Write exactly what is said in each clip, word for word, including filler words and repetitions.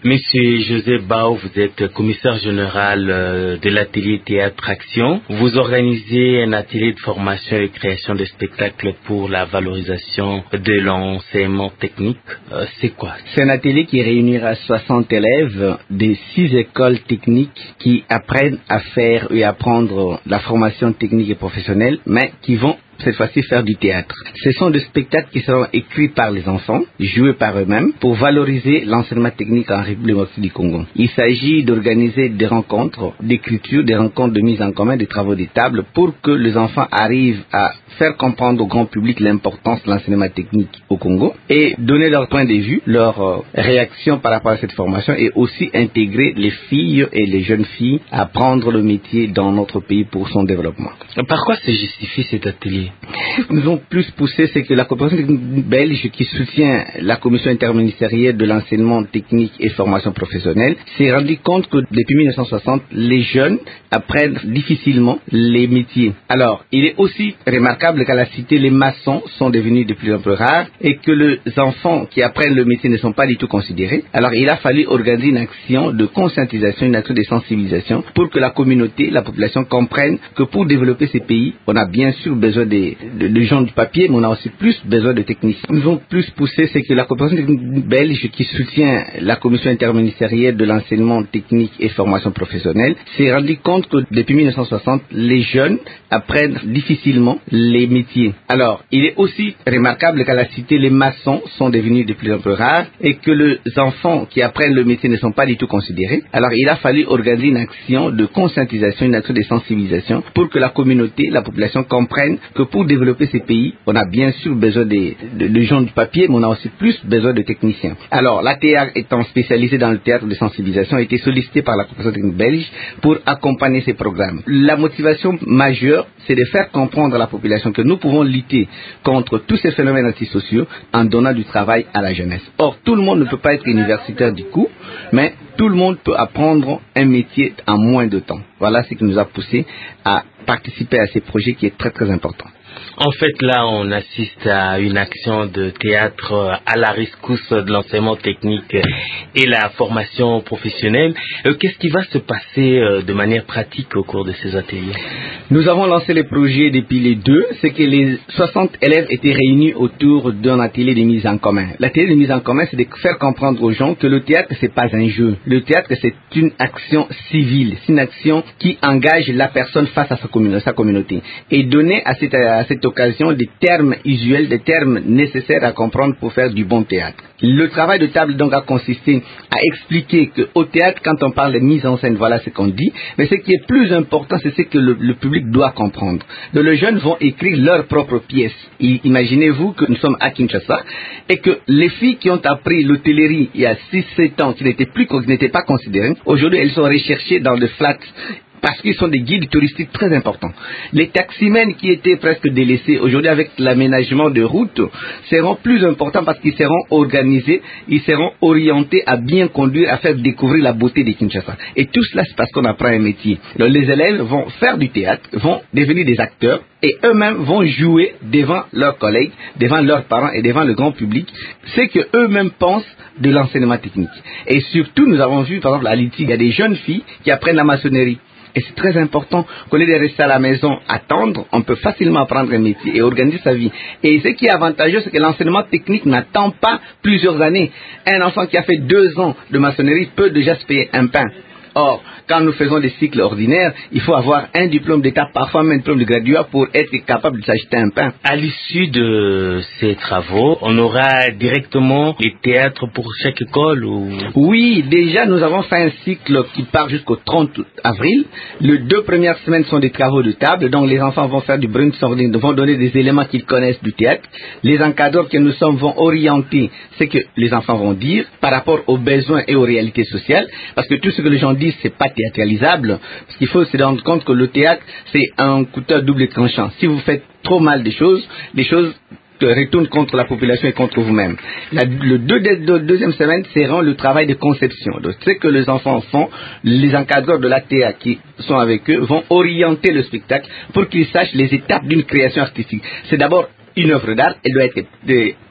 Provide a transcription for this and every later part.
Monsieur José Bao, vous êtes commissaire général de l'atelier Théâtre Action. Vous organisez un atelier de formation et création de spectacles pour la valorisation de l'enseignement technique. Euh, c'est quoi? C'est un atelier qui réunira soixante élèves de six écoles techniques qui apprennent à faire et apprendre la formation technique et professionnelle, mais qui vont cette fois-ci faire du théâtre. Ce sont des spectacles qui seront écrits par les enfants, joués par eux-mêmes, pour valoriser l'enseignement technique en République démocratique du Congo. Il s'agit d'organiser des rencontres d'écriture, des rencontres de mise en commun, des travaux de table, pour que les enfants arrivent à faire comprendre au grand public l'importance de l'enseignement technique au Congo et donner leur point de vue, leur euh, réaction par rapport à cette formation, et aussi intégrer les filles et les jeunes filles à prendre le métier dans notre pays pour son développement. Par quoi se justifie cet atelier? Nous avons plus poussé, c'est que la coopération technique belge qui soutient la commission interministérielle de l'enseignement technique et formation professionnelle s'est rendu compte que depuis mille neuf cent soixante, les jeunes apprennent difficilement les métiers. Alors, il est aussi remarquable qu'à la cité, les maçons sont devenus de plus en plus rares et que les enfants qui apprennent le métier ne sont pas du tout considérés. Alors, il a fallu organiser une action de conscientisation, une action de sensibilisation pour que la communauté, la population comprenne que pour développer ces pays, on a bien sûr besoin de De, de gens du papier, mais on a aussi plus besoin de techniciens. Nous avons plus poussé, c'est que la coopération technique belge qui soutient la commission interministérielle de l'enseignement technique et formation professionnelle s'est rendu compte que depuis mille neuf cent soixante, les jeunes apprennent difficilement les métiers. Alors, il est aussi remarquable qu'à la cité, les maçons sont devenus de plus en plus rares et que les enfants qui apprennent le métier ne sont pas du tout considérés. Alors, il a fallu organiser une action de conscientisation, une action de sensibilisation pour que la communauté, la population comprenne que pour développer ces pays, on a bien sûr besoin de, de, de gens du papier, mais on a aussi plus besoin de techniciens. Alors, l'A T A étant spécialisée dans le théâtre de sensibilisation, a été sollicitée par la coopération technique belge pour accompagner ces programmes. La motivation majeure, c'est de faire comprendre à la population que nous pouvons lutter contre tous ces phénomènes antisociaux en donnant du travail à la jeunesse. Or, tout le monde ne peut pas être universitaire du coup, mais tout le monde peut apprendre un métier en moins de temps. Voilà ce qui nous a poussé à participer à ces projets qui est très très important. En fait, là, on assiste à une action de théâtre à la rescousse de l'enseignement technique et la formation professionnelle. Euh, qu'est-ce qui va se passer euh, de manière pratique au cours de ces ateliers? Nous avons lancé les projets depuis les deux. C'est que les soixante élèves étaient réunis autour d'un atelier de mise en commun. L'atelier de mise en commun, c'est de faire comprendre aux gens que le théâtre, c'est pas un jeu. Le théâtre, c'est une action civile. C'est une action qui engage la personne face à sa, commun- sa communauté. Et donner à cette, à cette occasion des termes usuels, des termes nécessaires à comprendre pour faire du bon théâtre. Le travail de table donc a consisté à expliquer qu'au théâtre, quand on parle de mise en scène, voilà ce qu'on dit, mais ce qui est plus important, c'est ce que le, le public doit comprendre. Donc, les jeunes vont écrire leurs propres pièces. Et imaginez-vous que nous sommes à Kinshasa et que les filles qui ont appris l'hôtellerie il y a six sept ans, qui n'étaient plus, qui n'étaient pas considérées, aujourd'hui elles sont recherchées dans le flat parce qu'ils sont des guides touristiques très importants. Les taximens qui étaient presque délaissés, aujourd'hui avec l'aménagement de routes, seront plus importants parce qu'ils seront organisés, ils seront orientés à bien conduire, à faire découvrir la beauté de Kinshasa. Et tout cela, c'est parce qu'on apprend un métier. Donc, les élèves vont faire du théâtre, vont devenir des acteurs, et eux-mêmes vont jouer devant leurs collègues, devant leurs parents et devant le grand public, ce que eux-mêmes pensent de l'enseignement technique. Et surtout, nous avons vu, par exemple, à Liti, il y a des jeunes filles qui apprennent la maçonnerie. Et c'est très important qu'on ait de rester à la maison, attendre, on peut facilement apprendre un métier et organiser sa vie. Et ce qui est avantageux, c'est que l'enseignement technique n'attend pas plusieurs années. Un enfant qui a fait deux ans de maçonnerie peut déjà se payer un pain. Or, quand nous faisons des cycles ordinaires, il faut avoir un diplôme d'état, parfois même un diplôme de graduat pour être capable de s'acheter un pain. À l'issue de ces travaux, on aura directement les théâtres pour chaque école ou... Oui, déjà nous avons fait un cycle qui part jusqu'au trente avril. Les deux premières semaines sont des travaux de table, donc les enfants vont faire du brainstorming, vont donner des éléments qu'ils connaissent du théâtre. Les encadreurs que nous sommes vont orienter ce que les enfants vont dire par rapport aux besoins et aux réalités sociales, parce que tout ce que les gens disent, c'est pas théâtralisable. Ce qu'il faut se rendre compte que le théâtre, c'est un couteau à double tranchant. Si vous faites trop mal des choses, les choses retournent contre la population et contre vous-même. La le deux, deux, deuxième semaine seront le travail de conception. Donc, ce que les enfants font, les encadreurs de l'A T A qui sont avec eux vont orienter le spectacle pour qu'ils sachent les étapes d'une création artistique. C'est d'abord une œuvre d'art, elle doit être de,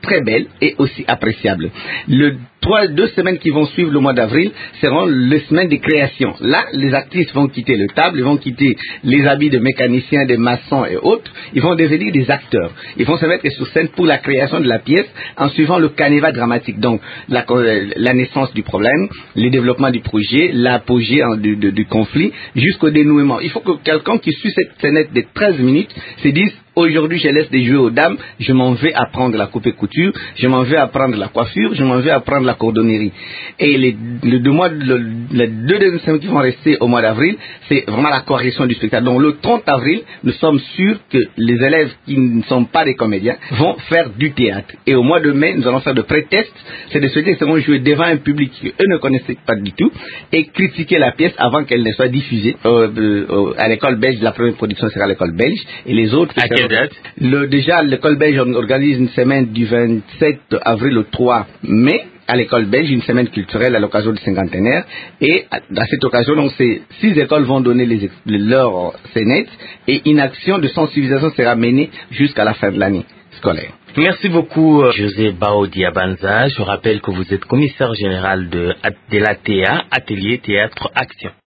très belle et aussi appréciable. Le Trois, deux semaines qui vont suivre le mois d'avril seront les semaines de création. Là, les artistes vont quitter le table, ils vont quitter les habits de mécaniciens, de maçons et autres. Ils vont devenir des acteurs. Ils vont se mettre sur scène pour la création de la pièce en suivant le canevas dramatique. Donc, la, la naissance du problème, le développement du projet, l'apogée du, du, du conflit, jusqu'au dénouement. Il faut que quelqu'un qui suit cette scénette de treize minutes se dise: aujourd'hui, je laisse des jeux aux dames, je m'en vais apprendre la coupe et couture, je m'en vais apprendre la coiffure, je m'en vais apprendre la cordonnerie. Et les, les deux mois, le, les deux dernières semaines qui vont rester au mois d'avril, c'est vraiment la correction du spectacle. Donc, le trente avril, nous sommes sûrs que les élèves qui ne sont pas des comédiens vont faire du théâtre. Et au mois de mai, nous allons faire de pré-tests. C'est des spectacles qui seront joués devant un public qu'eux ne connaissaient pas du tout et critiquer la pièce avant qu'elle ne soit diffusée. Euh, euh, à l'école belge, la première production sera à l'école belge et les autres... À quelle date? Le, déjà, l'école belge organise une semaine du vingt-sept avril au trois mai. À l'école belge, une semaine culturelle à l'occasion du cinquantenaire. Et à, à cette occasion, donc, ces six écoles vont donner les, leur scénette et une action de sensibilisation sera menée jusqu'à la fin de l'année scolaire. Merci beaucoup, José Bao Diabanza. Je rappelle que vous êtes commissaire général de, de l'A T A, Atelier Théâtre Action.